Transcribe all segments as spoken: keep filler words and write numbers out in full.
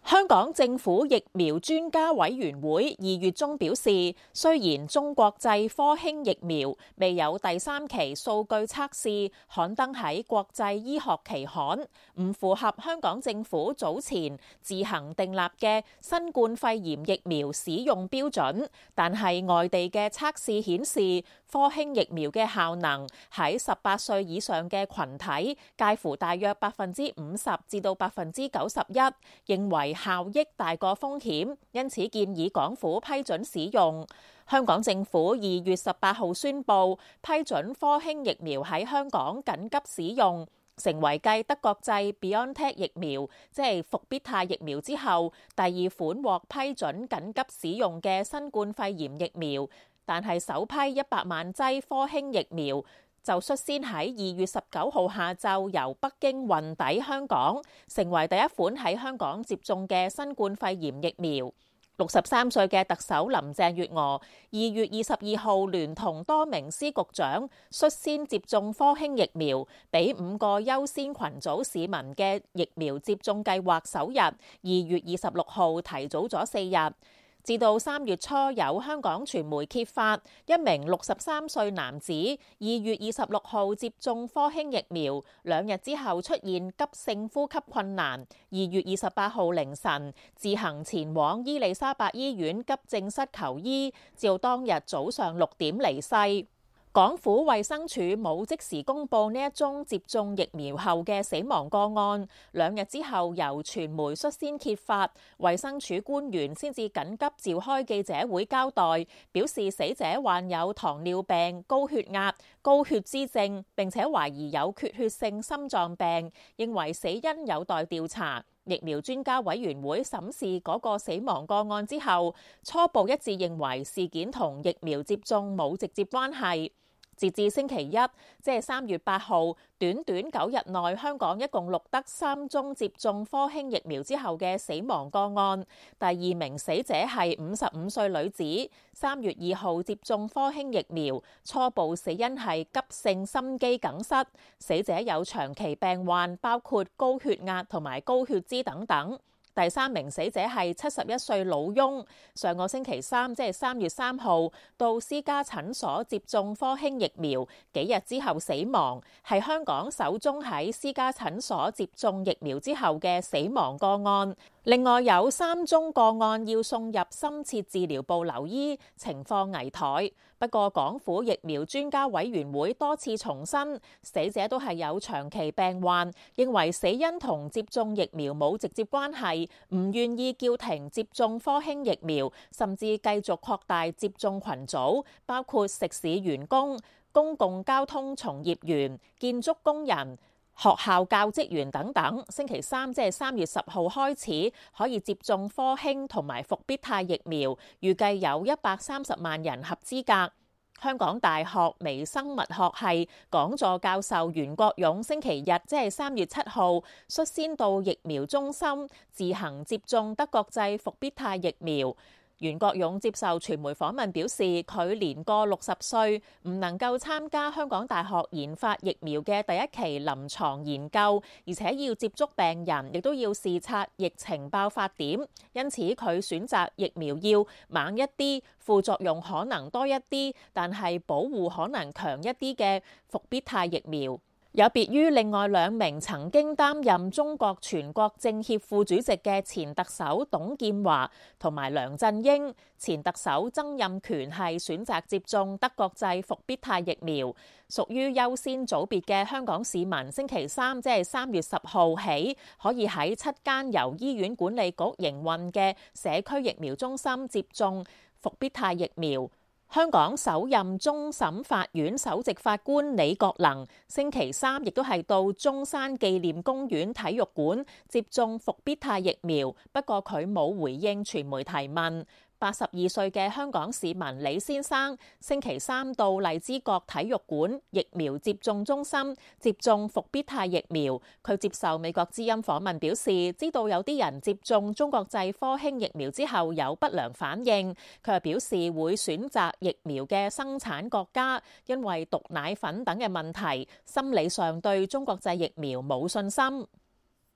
香港政府疫苗專家委員會二月中表示，雖然中國製科興疫苗未有第三期數據測試刊登喺國際醫學期刊，唔符合香港政府早前自行訂立嘅新冠肺炎疫苗使用標準，但係外地嘅測試顯示，科興疫苗嘅效能喺十八歲以上嘅群體介乎大約百分之五十至到百分之九十一，認為效益大過風險，因此建議港府批准使用。香港政府二月十八號宣布批准科興疫苗喺香港緊急使用，成為繼德國製 BioNTech 疫苗，即係復必泰疫苗之後，第二款獲批准緊急使用嘅新冠肺炎疫苗。但係首批一百萬劑科興疫苗就率先喺二月十九號下晝由北京運抵香港，成為第一款喺香港接種嘅新冠肺炎疫苗。六十三歲嘅特首林鄭月娥二月二十二號聯同多名司局長率先接種科興疫苗，俾五個優先群組市民嘅疫苗接種計劃首日，二月二十六號提早咗四日。至到三月初，有香港傳媒揭發一名六十三歲男子二月二十六號接種科興疫苗，兩日之後出現急性呼吸困難，二月二十八號凌晨自行前往伊利沙伯醫院急症室求醫，照當日早上六點離世。港府衛生署冇即時公布呢一宗接種疫苗後嘅死亡個案，兩日之後由傳媒率先揭發，衛生署官員先至緊急召開記者會交代，表示死者患有糖尿病、高血壓、高血脂症，並且懷疑有缺血性心臟病，認為死因有待調查。疫苗專家委員會審視嗰個死亡個案之後，初步一致認為事件同疫苗接種冇直接關係。截至星期一，即係三月八號，短短九日內，香港一共錄得三宗接種科興疫苗之後嘅死亡個案。第二名死者係五十五歲女子，三月二號接種科興疫苗，初步死因係急性心肌梗塞。死者有長期病患，包括高血壓同埋高血脂等等。第三名死者係七十一歲老翁，上個星期三，即係三月三號，到私家診所接種科興疫苗，幾日之後死亡，係香港首宗喺私家診所接種疫苗之後嘅死亡個案。另外有三宗個案要送入深切治療部留醫，情況危殆。不過港府疫苗專家委員會多次重申，死者都係有長期病患，認為死因同接種疫苗冇直接關係，唔願意叫停接種科興疫苗，甚至繼續擴大接種群組，包括食肆員工、公共交通從業員、建築工人、學校教職員等等，星期三即係三月十號開始可以接種科興同埋復必泰疫苗，預計有一百三十萬人合資格。香港大學微生物學系講座教授袁國勇星期日即係三月七號率先到疫苗中心自行接種德國製復必泰疫苗。袁國勇接受傳媒訪問表示，佢年過六十歲，唔能夠參加香港大學研發疫苗嘅第一期臨床研究，而且要接觸病人，亦都要視察疫情爆發點，因此佢選擇疫苗要猛一啲，副作用可能多一啲，但係保護可能強一啲嘅復必泰疫苗。有別於另外兩名曾經擔任中國全國政協副主席嘅前特首董建華同埋梁振英，前特首曾蔭權係選擇接種德國製復必泰疫苗。屬於優先組別嘅香港市民，星期三即係三月十號起，可以喺七間由醫院管理局營運嘅社區疫苗中心接種復必泰疫苗。香港首任終審法院首席法官李國能星期三亦都係到中山紀念公園體育館接種復必泰疫苗，不過佢冇回應傳媒提問。八十二歲嘅香港市民李先生星期三到荔枝角體育館疫苗接種中心接種復必泰疫苗。佢接受美國之音訪問表示，知道有啲人接種中國製科興疫苗之後有不良反應，佢又表示會選擇疫苗嘅生產國家，因為毒奶粉等嘅問題，心理上對中國製疫苗冇信心。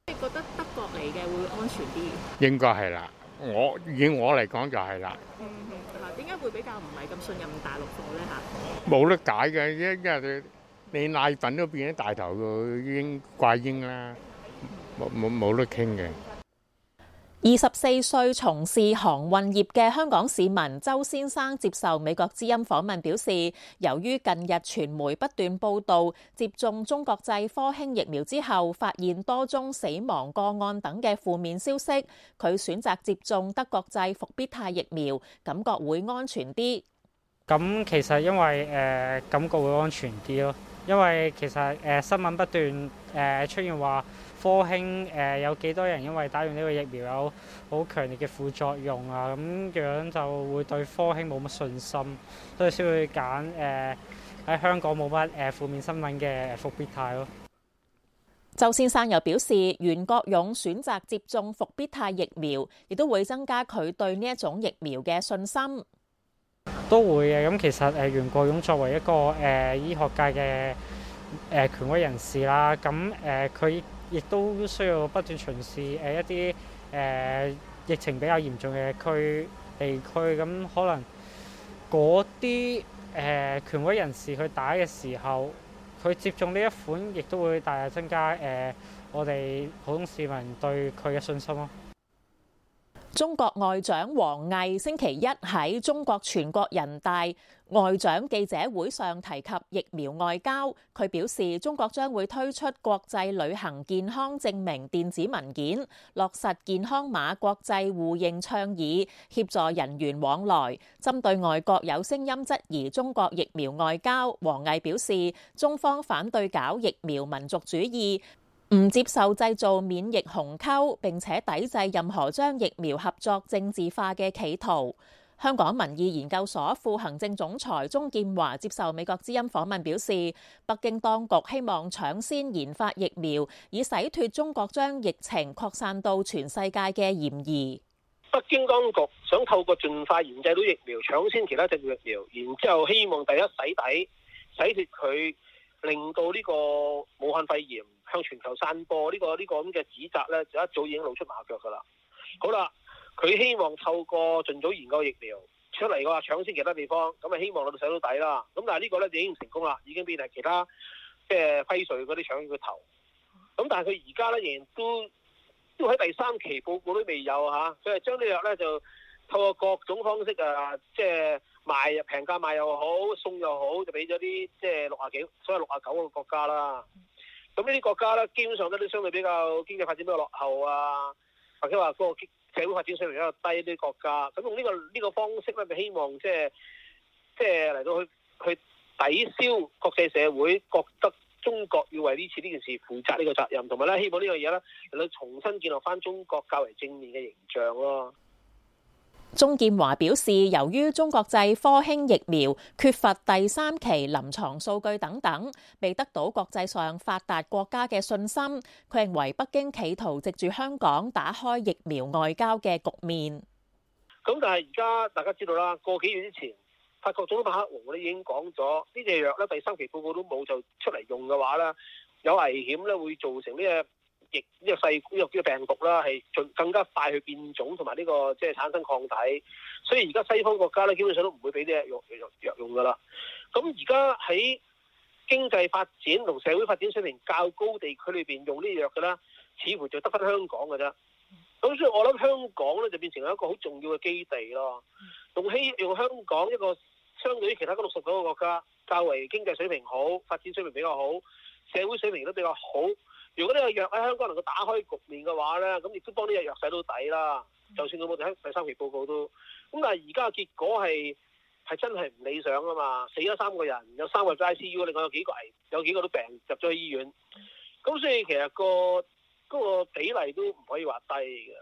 你覺得德國嚟嘅會安全啲？ 應該係啦，我以我嚟講就係啦。 嗯嗯，嗱，點解會比較唔係咁信任大陸貨咧嚇？ 冇得解嘅，因因為你奶粉都變咗大頭個英怪嬰啦，冇冇冇得傾嘅。 二十四歲從事航運業嘅香港市民周先生接受美國之音訪問表示，由於近日傳媒不斷報導接種中國製科興疫苗之後發現多宗死亡個案等嘅負面消息，佢選擇接種德國製復必泰疫苗，感覺會安全啲。 咁其實因為誒、呃、感覺會安全啲咯，因為其實誒、呃、新聞不斷誒、呃、出現話科興誒、呃、有幾多人因為打完呢個疫苗有好強烈嘅副作用啊，咁樣就會對科興冇乜信心，所以先會揀誒喺香港冇乜誒負面新聞嘅復必泰咯。 周先生又表示，袁國勇選擇接種復必泰疫苗，亦都會增加佢對呢一種疫苗嘅信心。 都會嘅，咁其實誒袁國勇作為一個誒、呃、醫學界嘅誒、呃、權威人士啦，咁誒佢亦都需要不斷巡視誒、呃、一啲誒、呃、疫情比較嚴重嘅區地區，咁可能嗰啲誒權威人士去打嘅時候，佢接種呢一款，亦都會大大增加誒、呃、我哋普通市民對佢嘅信心咯。 中國外長王毅星期一喺中國全國人大外長記者會上提及疫苗外交，佢表示中國將會推出國際旅行健康證明電子文件，落實健康碼國際互認倡議，協助人員往來。針對外國有聲音質疑中國疫苗外交，王毅表示中方反對搞疫苗民族主義，唔接受製造免疫鴻溝，並且抵制任何將疫苗合作政治化嘅企圖。香港民意研究所副行政總裁鍾建華接受美國之音訪問表示，北京當局希望搶先研發疫苗，以洗脫中國將疫情擴散到全世界嘅嫌疑。 北京當局想透過盡快研製到疫苗，搶先其他隻疫苗，然之後希望第一洗底，洗脫佢，令到呢個武漢肺炎向全球散播呢、這個呢、這個咁嘅指責咧，就一早已經露出馬腳噶啦。好啦，佢希望透過盡早研究疫苗出嚟嘅話，搶先其他地方，咁啊希望我哋洗到底啦。咁但係呢個咧就已經成功啦，已經變係其他即係輝瑞嗰啲搶佢個頭。咁但係佢而家咧仍然都都喺第三期報告都未有嚇，所以將呢藥咧就透過各種方式啊，即係賣平價賣又好，送又好，就俾咗啲即係六啊幾，所謂六啊九個國家啦。咁呢啲國家咧，基本上都都相對比較經濟發展比較落後啊，或者話嗰個社會發展水平比較低啲國家。咁用呢個呢個方式咧，就希望即係即係嚟到去去抵消國際社會覺得中國要為呢次呢件事負責呢個責任，同埋咧希望呢樣嘢咧嚟到重新建立翻中國較為正面嘅形象咯。 鍾建華表示，由於中國製科興疫苗缺乏第三期臨床數據等等，未得到國際上發達國家嘅信心。佢認為北京企圖藉住香港打開疫苗外交嘅局面。 咁但係而家大家知道啦，個幾月之前，法國總統馬克龍咧已經講咗，呢隻藥咧第三期報告都冇就出嚟用嘅話咧，有危險咧會造成呢個疫呢個細呢個呢個病毒啦，係盡更加快去變種，同埋呢個即係產生抗體。所以而家西方國家咧，基本上都唔會俾呢隻藥藥藥用噶啦。咁而家喺經濟發展同社會發展水平較高地區裏邊用呢藥嘅咧，似乎就得翻香港嘅啫。咁所以我諗香港咧就變成一個好重要嘅基地咯。用希用香港一個相對於其他嗰六十九個國家較為經濟水平好、發展水平比較好、社會水平都比較好。如果呢個藥喺香港能夠打開局面嘅話咧，咁亦都幫呢個藥洗到底啦。就算佢冇睇第三期報告都，咁但係而家嘅結果係係真係唔理想啊嘛！死咗三個人，有三個入咗 I C U， 另外有幾個危，有幾個都病入咗去醫院。咁所以其實個嗰個比例都唔可以話低嘅。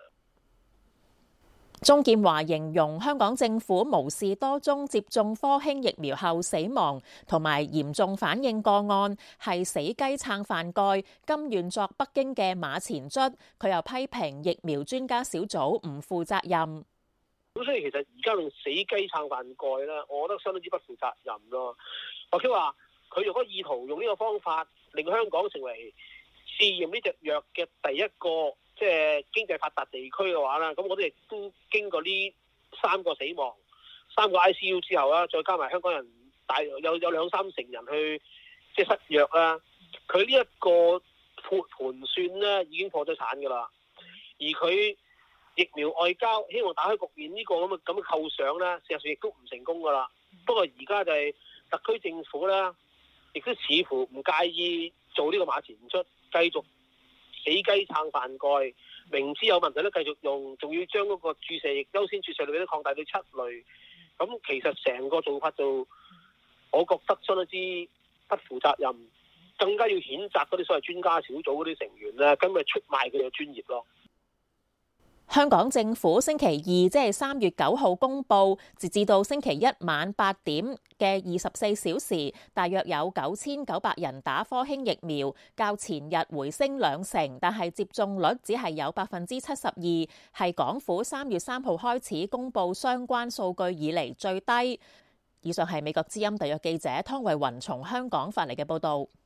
鍾建華形容香港政府無視多宗接種科興疫苗後死亡同埋嚴重反應個案，係死雞撐飯蓋，甘願作北京嘅馬前卒。佢又批評疫苗專家小組唔負責任。 咁所以其實而家用死雞撐飯蓋咧，我覺得相當之不負責任咯。或者話佢如果意圖用呢個方法令香港成為試驗呢隻藥嘅第一個即係經濟發達地區嘅話啦，咁我哋亦都經過呢三個死亡、三個 I C U 之後啦，再加埋香港人大約有有兩三成人去即係失藥啦，佢呢一個盤算咧已經破咗產㗎啦，而佢疫苗外交希望打開局面呢個咁嘅咁嘅構想咧，事實上亦都唔成功㗎啦。不過而家就係特區政府咧，亦都似乎唔介意做呢個馬前卒，繼續死雞撐飯蓋，明知有問題都繼續用，仲要將嗰個注射液優先注射率都擴大到七類。咁其實成個做法就，我覺得相當之不負責任，更加要譴責嗰啲所謂專家小組嗰啲成員咧，咁咪出賣佢哋嘅專業咯。 香港政府星期二即係三月九號公佈，截至到星期一晚八點嘅二十四小時，大約有九千九百人打科興疫苗，較前日回升兩成，但係接種率只係有百分之七十二，係港府三月三號開始公佈相關數據以嚟最低。以上係美國之音特約記者湯慧雲從香港發嚟嘅報導。